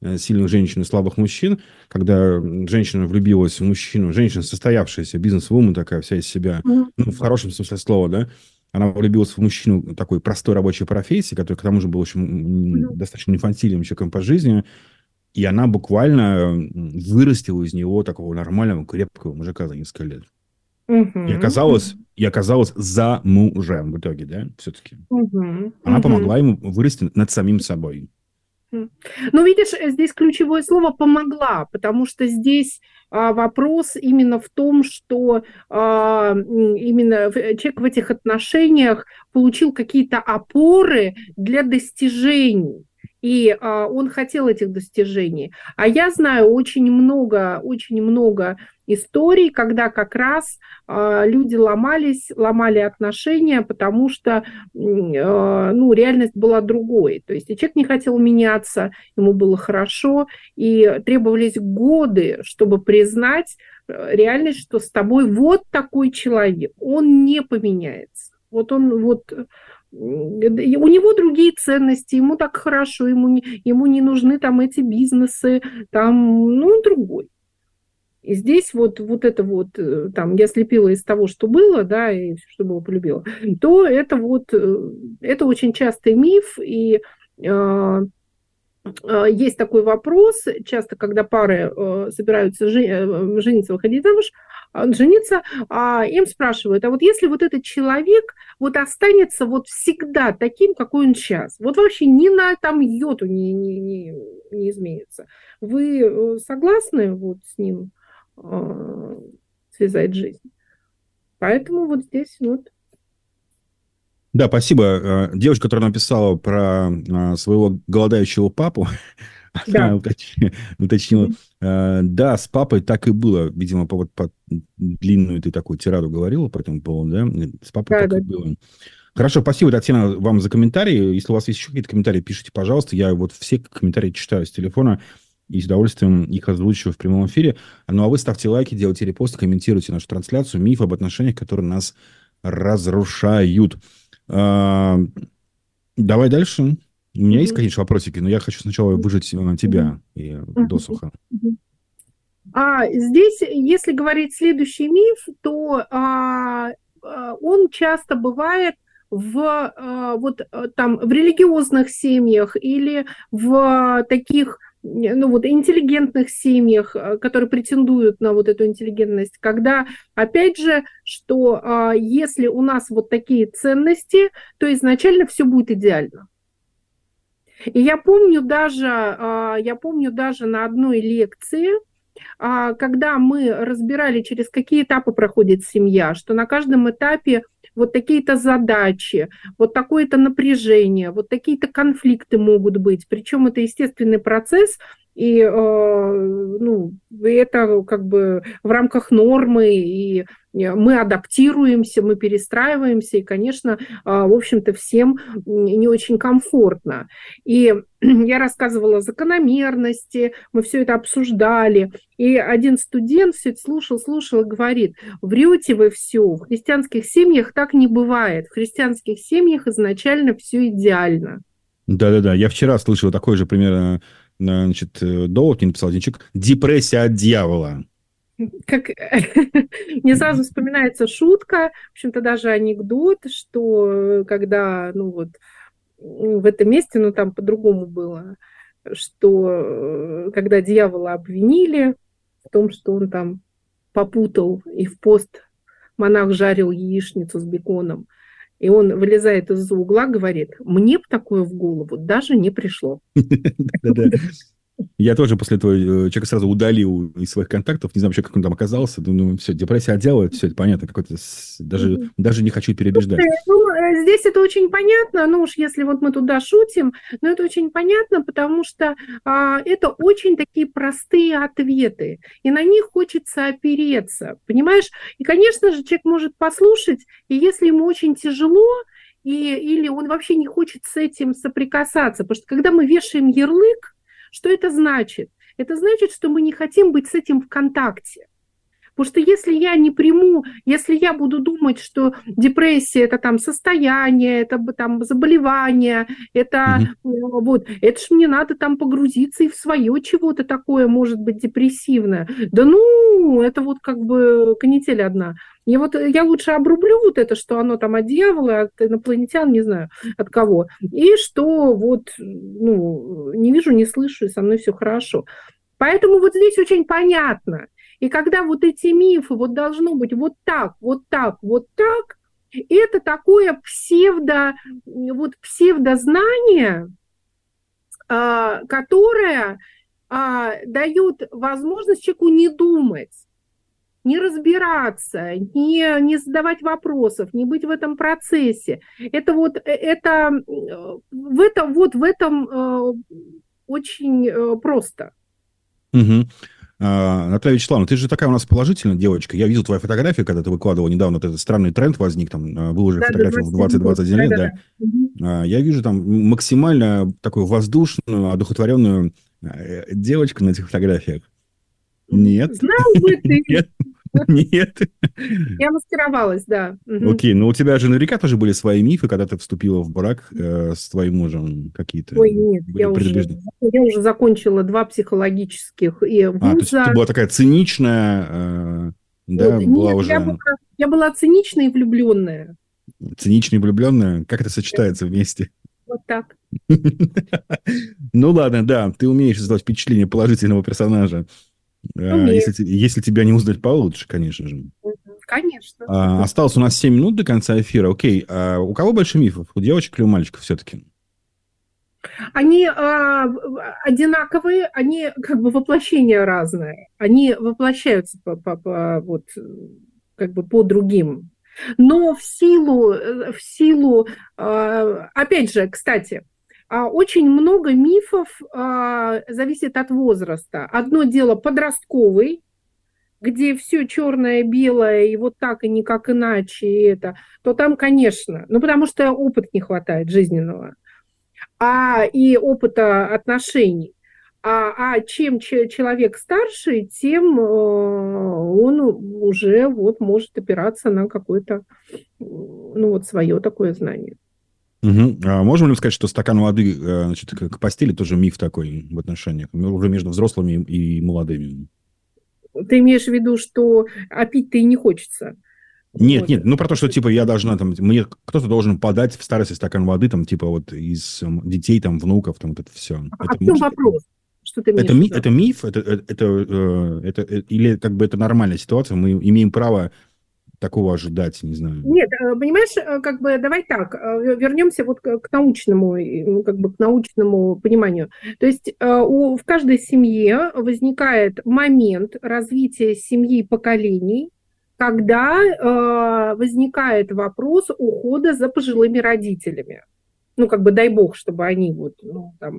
сильных женщин и слабых мужчин, когда женщина влюбилась в мужчину, женщина состоявшаяся, бизнес-вумен такая, вся из себя, ну, в хорошем смысле слова, да, она влюбилась в мужчину такой простой рабочей профессии, который, к тому же, был очень достаточно инфантильным человеком по жизни, и она буквально вырастила из него такого нормального, крепкого мужика за несколько лет. Uh-huh. И оказалась, и оказалась за мужем в итоге, да, все-таки. Uh-huh. Она uh-huh. помогла ему вырасти над самим собой. Ну, видишь, здесь ключевое слово «помогла», потому что здесь а, вопрос именно в том, что а, именно человек в этих отношениях получил какие-то опоры для достижений. И а, он хотел этих достижений. А я знаю очень много, очень много историй, когда как раз а, люди ломались, ломали отношения, потому что а, ну, реальность была другой. То есть и человек не хотел меняться, ему было хорошо, и требовались годы, чтобы признать реальность, что с тобой вот такой человек, он не поменяется. Вот он вот... У него другие ценности, ему так хорошо, ему не, ему не нужны там эти бизнесы, там, ну, другой. И здесь вот, вот это вот, там, я слепила из того, что было, да, и все, что было, полюбила, то это вот, это очень частый миф, и э, э, есть такой вопрос, часто, когда пары э, собираются жен, жениться, выходить замуж, жениться, а им спрашивают, а вот если вот этот человек вот останется вот всегда таким, какой он сейчас, вот вообще ни на там йоту не, не, не, не изменится, вы согласны вот с ним э, связать жизнь? Поэтому вот здесь вот. Да, спасибо. Девушка, которая написала про своего голодающего папу, да. Она уточнила, уточнила э, да, с папой так и было. Видимо, по, вот, по длинную ты такую тираду говорила по этому поводу, да? С папой да, так да. и было. Хорошо, спасибо, Татьяна, вам за комментарии. Если у вас есть еще какие-то комментарии, пишите, пожалуйста. Я вот все комментарии читаю с телефона и с удовольствием их озвучиваю в прямом эфире. Ну, а вы ставьте лайки, делайте репосты, комментируйте нашу трансляцию. Миф об отношениях, которые нас разрушают. Э, давай дальше. У меня mm-hmm. есть, конечно, вопросики, но я хочу сначала выжать на тебя и mm-hmm. досуха. А, здесь, если говорить следующий миф, то а, он часто бывает в, а, вот, там, в религиозных семьях или в таких ну, вот, интеллигентных семьях, которые претендуют на вот эту интеллигентность, когда, опять же, что а, если у нас вот такие ценности, то изначально все будет идеально. И я помню даже, я помню даже на одной лекции, когда мы разбирали, через какие этапы проходит семья, что на каждом этапе вот такие-то задачи, вот такое-то напряжение, вот такие-то конфликты могут быть. Причем это естественный процесс, и ну, это как бы в рамках нормы, и мы адаптируемся, мы перестраиваемся, и, конечно, в общем-то, всем не очень комфортно. И я рассказывала о закономерности, мы все это обсуждали, и один студент все это слушал, слушал и говорит: врете вы все, в христианских семьях так не бывает, в христианских семьях изначально все идеально. Да-да-да, я вчера слышал такой же примерно, значит, довод, мне написал один человек: депрессия от дьявола. Как мне сразу вспоминается шутка, в общем-то, даже анекдот, что когда, ну вот, в этом месте, ну там по-другому было, что когда дьявола обвинили в том, что он там попутал, и в пост монах жарил яичницу с беконом, и он вылезает из-за угла, говорит: мне бы такое в голову даже не пришло. Я тоже после этого человека сразу удалил из своих контактов. Не знаю вообще, как он там оказался. Думаю, все, депрессия отделывает, все это понятно. Какой-то даже, mm-hmm. даже не хочу переубеждать. Ну, здесь это очень понятно. Ну уж если вот мы туда шутим, но это очень понятно, потому что а, это очень такие простые ответы. И на них хочется опереться. Понимаешь? И, конечно же, человек может послушать, и если ему очень тяжело, и, или он вообще не хочет с этим соприкасаться. Потому что когда мы вешаем ярлык, что это значит? Это значит, что мы не хотим быть с этим в контакте. Потому что если я не приму, если я буду думать, что депрессия – это там состояние, это там заболевание, это угу. вот, это ж мне надо там погрузиться и в свое чего-то такое, может быть, депрессивное. Да ну, это вот как бы канитель одна. И вот я лучше обрублю вот это, что оно там от дьявола, от инопланетян, не знаю, от кого. И что вот, ну, не вижу, не слышу, и со мной все хорошо. Поэтому вот здесь очень понятно. И когда вот эти мифы, вот должно быть вот так, вот так, вот так, это такое псевдо, вот псевдознание, которое дает возможность человеку не думать, не разбираться, не, не задавать вопросов, не быть в этом процессе. Это вот, это, в этом, вот в этом э, очень э, просто. Угу. А, Наталья Вячеславовна, ты же такая у нас положительная девочка. Я видел твою фотографию, когда ты выкладывала недавно, вот этот странный тренд возник, там, был уже да, фотография в двадцать двадцать один лет, да. да. да. Угу. Я вижу там максимально такую воздушную, одухотворенную девочку на этих фотографиях. Нет. Знал бы ты. Нет. Нет. Я маскировалась, да. Окей, но у тебя же наверняка тоже были свои мифы, когда ты вступила в брак э, с твоим мужем какие-то. Ой, нет, я уже, я уже закончила два психологических и вуза. А, то есть ты была такая циничная, э, да, вот, была нет, уже... Я была, я была циничная и влюбленная. Циничная и влюбленная? Как это сочетается вместе? Вот так. Ну ладно, да, ты умеешь создавать впечатление положительного персонажа. Если, если тебя не узнать получше, конечно же. Конечно. А, осталось у нас семь минут до конца эфира. Окей, а у кого больше мифов? У девочек или у мальчиков все-таки? Они а, одинаковые, они как бы воплощения разные. Они воплощаются по, по, по, вот, как бы по другим. Но в силу, в силу а, опять же, кстати, очень много мифов а, зависит от возраста. Одно дело подростковый, где все черное, белое, и вот так, и никак иначе, и это, то там, конечно, ну, потому что опыта не хватает жизненного, а, и опыта отношений. А, а чем ч- человек старше, тем э, он уже вот может опираться на какое-то, ну, вот свое такое знание. Угу. А можем ли сказать, что стакан воды, значит, к постели тоже миф такой в отношениях, уже между взрослыми и молодыми? Ты имеешь в виду, что а пить-то и не хочется? Нет, вот. нет, ну про то, что типа я должна там, мне кто-то должен подать в старости стакан воды, там типа вот из детей, там внуков, там вот это все. А это в чем вопрос? Что ты имеешь это, в ми, виду? это миф, это, это, это, это, это или как бы это нормальная ситуация, мы имеем право такого ожидать, не знаю. Нет, понимаешь, как бы давай так, вернемся вот к научному, как бы к научному пониманию. То есть у, в каждой семье возникает момент развития семьи поколений, когда э, возникает вопрос ухода за пожилыми родителями. Ну, как бы дай бог, чтобы они вот, ну, там,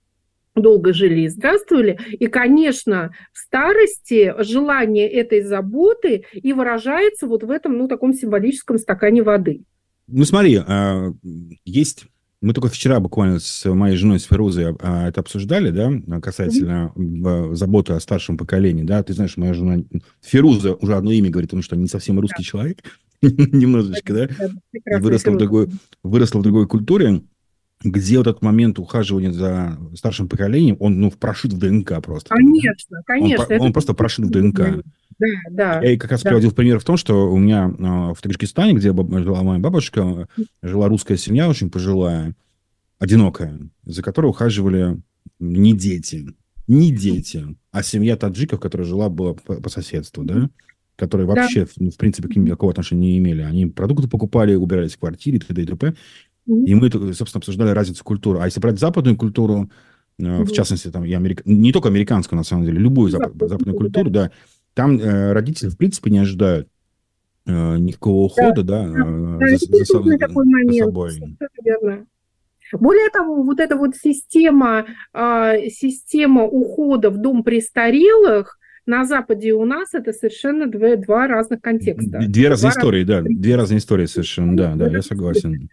долго жили и здравствовали. И, конечно, в старости желание этой заботы и выражается вот в этом, ну, таком символическом стакане воды. Ну, смотри, есть... Мы только вчера буквально с моей женой, с Ферузой, это обсуждали, да, касательно mm-hmm. заботы о старшем поколении, да. Ты знаешь, моя жена Феруза уже одно имя говорит, потому что не совсем русский yeah. человек, немножечко, да, yeah. выросла, в другой, выросла в другой культуре, где вот этот момент ухаживания за старшим поколением, он, ну, прошит в ДНК просто. Конечно, конечно. Он, он просто прошит в ДНК. Да, да. Я как раз да. приводил в пример в том, что у меня э, в Таджикистане, где жила моя бабушка, жила русская семья, очень пожилая, одинокая, за которой ухаживали не дети, не дети, а семья таджиков, которая жила была по, по соседству, да, которые вообще, да. ну, в принципе, к ним никакого отношения не имели. Они продукты покупали, убирались в квартире, т.д. и т.п. И мы, собственно, обсуждали разницу культуры. А если брать западную культуру, э, в частности, там, и америк... не только американскую, на самом деле, любую зап... западную культуру, да, там э, родители, в принципе, не ожидают э, никакого ухода, да, да, э, да за, за, за, такой момент. за собой. Верно. Более того, вот эта вот система, э, система ухода в дом престарелых на Западе и у нас это совершенно два, два разных контекста. Две разные два истории, разных... да, две разные истории совершенно, да, да, я согласен. Поэтому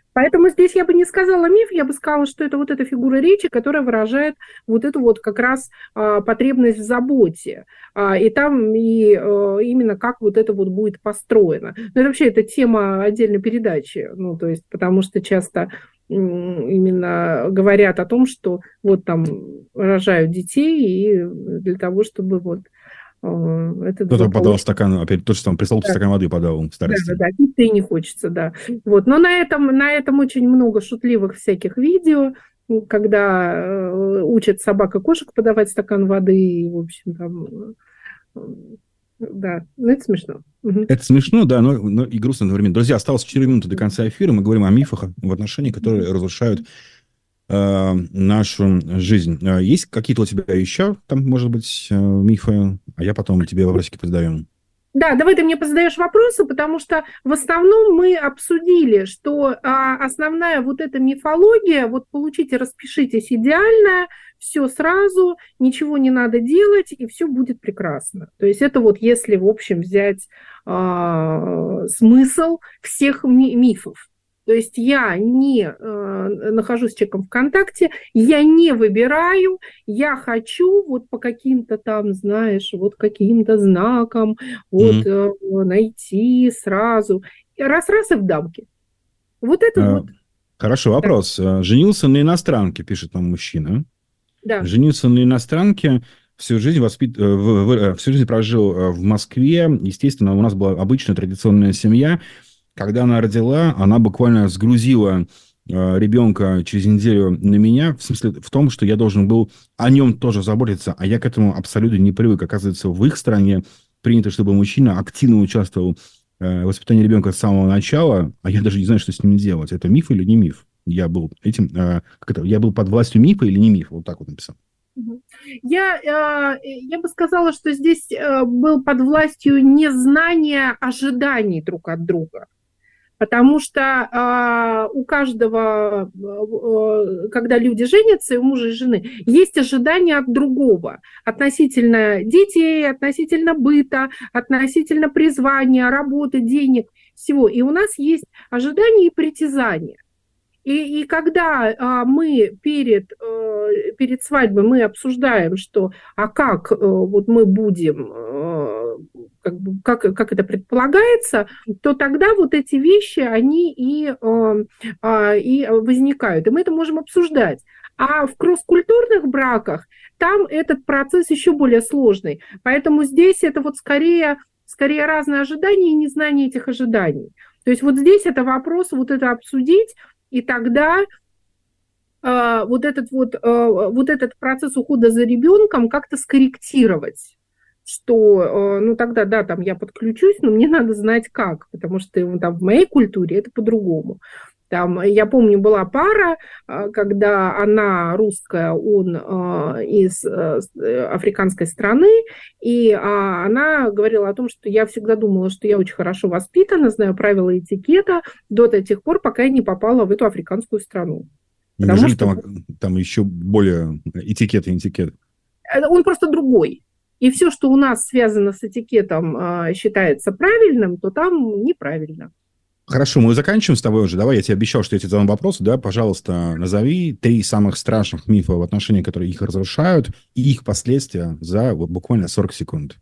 Ну, здесь я бы не сказала миф, я бы сказала, что это вот эта фигура речи, которая выражает вот эту вот как раз а, потребность в заботе. А, и там и а, именно как вот это вот будет построено. Ну, это вообще это тема отдельной передачи, ну, то есть потому что часто именно говорят о том, что вот там рожают детей и для того, чтобы вот это кто-то подал стакан, опять тот же там прислал да. стакан воды подал в старости. Да, да, да, пить-то и не хочется, да. Вот. Но на этом, на этом очень много шутливых всяких видео, когда учат собак и кошек подавать стакан воды, и, в общем, там... Да, ну это смешно. Угу. Это смешно, да, но, но и грустно одновременно. Друзья, осталось четыре минуты до конца эфира. Мы говорим о мифах в отношениях, которые разрушают э, нашу жизнь. Есть какие-то у тебя еще, там, может быть, мифы? А я потом тебе вопросики позадаю. Да, давай ты мне позадаешь вопросы, потому что в основном мы обсудили, что а, основная вот эта мифология, вот получите, распишитесь идеально, все сразу, ничего не надо делать, и все будет прекрасно. То есть это вот если, в общем, взять а, смысл всех ми- мифов. То есть я не э, нахожусь с человеком в контакте, я не выбираю, я хочу вот по каким-то там, знаешь, вот каким-то знакам вот mm-hmm. э, найти сразу. Раз-раз и в дамке. Вот это а, вот. Хорошо, вопрос. Да. Женился на иностранке, пишет нам мужчина. Да. Женился на иностранке, всю жизнь, воспит... всю жизнь прожил в Москве. Естественно, у нас была обычная традиционная семья. Когда она родила, она буквально сгрузила э, ребенка через неделю на меня, в смысле в том, что я должен был о нем тоже заботиться, а я к этому абсолютно не привык. Оказывается, в их стране принято, чтобы мужчина активно участвовал э, в воспитании ребенка с самого начала, а я даже не знаю, что с ним делать. Это миф или не миф? Я был этим, э, как это, я был под властью мифа или не мифа? Вот так вот написал. Я, я бы сказала, что здесь был под властью незнания ожиданий друг от друга. Потому что э, у каждого, э, когда люди женятся, и у мужа и жены, есть ожидания от другого относительно детей, относительно быта, относительно призвания, работы, денег, всего. И у нас есть ожидания и притязания. И, и когда а, мы перед, а, перед свадьбой мы обсуждаем, что а как а, вот мы будем, а, как, бы, как, как это предполагается, то тогда вот эти вещи, они и, а, а, и возникают. И мы это можем обсуждать. А в кросс-культурных браках там этот процесс еще более сложный. Поэтому здесь это вот скорее, скорее разные ожидания и незнание этих ожиданий. То есть вот здесь это вопрос вот это обсудить, и тогда э, вот, этот вот, э, вот этот процесс ухода за ребенком как-то скорректировать, что, э, ну тогда, да, там я подключусь, но мне надо знать как, потому что там, в моей культуре это по-другому. Там, я помню, была пара, когда она русская, он э, из э, африканской страны, и э, она говорила о том, что я всегда думала, что я очень хорошо воспитана, знаю правила этикета до тех пор, пока я не попала в эту африканскую страну. Неужели что... там, там еще более этикет и этикет? Он просто другой. И все, что у нас связано с этикетом, э, считается правильным, то там неправильно. Хорошо, мы заканчиваем с тобой уже. Давай, я тебе обещал, что я тебе задам вопросы. Да, пожалуйста, назови три самых страшных мифа в отношении, которые их разрушают, и их последствия за вот, буквально сорок секунд.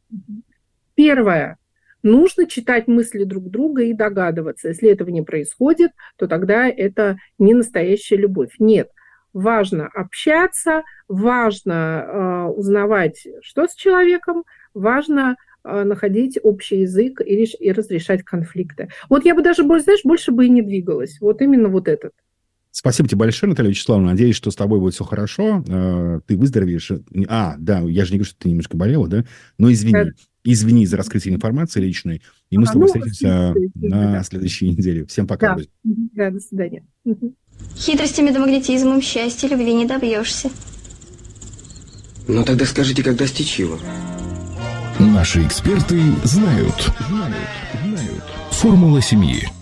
Первое. Нужно читать мысли друг друга и догадываться. Если этого не происходит, то тогда это не настоящая любовь. Нет. Важно общаться, важно э, узнавать, что с человеком, важно находить общий язык и, реш... и разрешать конфликты. Вот я бы даже, знаешь, больше бы и не двигалась. Вот именно вот этот. Спасибо тебе большое, Наталья Вячеславовна. Надеюсь, что с тобой будет все хорошо. Ты выздоровеешь. А, да, я же не говорю, что ты немножко болела, да? Но извини. Да. Извини за раскрытие информации личной. И мы а, с тобой ну, встретимся на да. следующей неделе. Всем пока. Да, да, до свидания. Хитростями да магнетизмом счастья любви не добьешься. Ну тогда скажите, как достичь его? Наши эксперты знают. Знают. Знают. Формула семьи.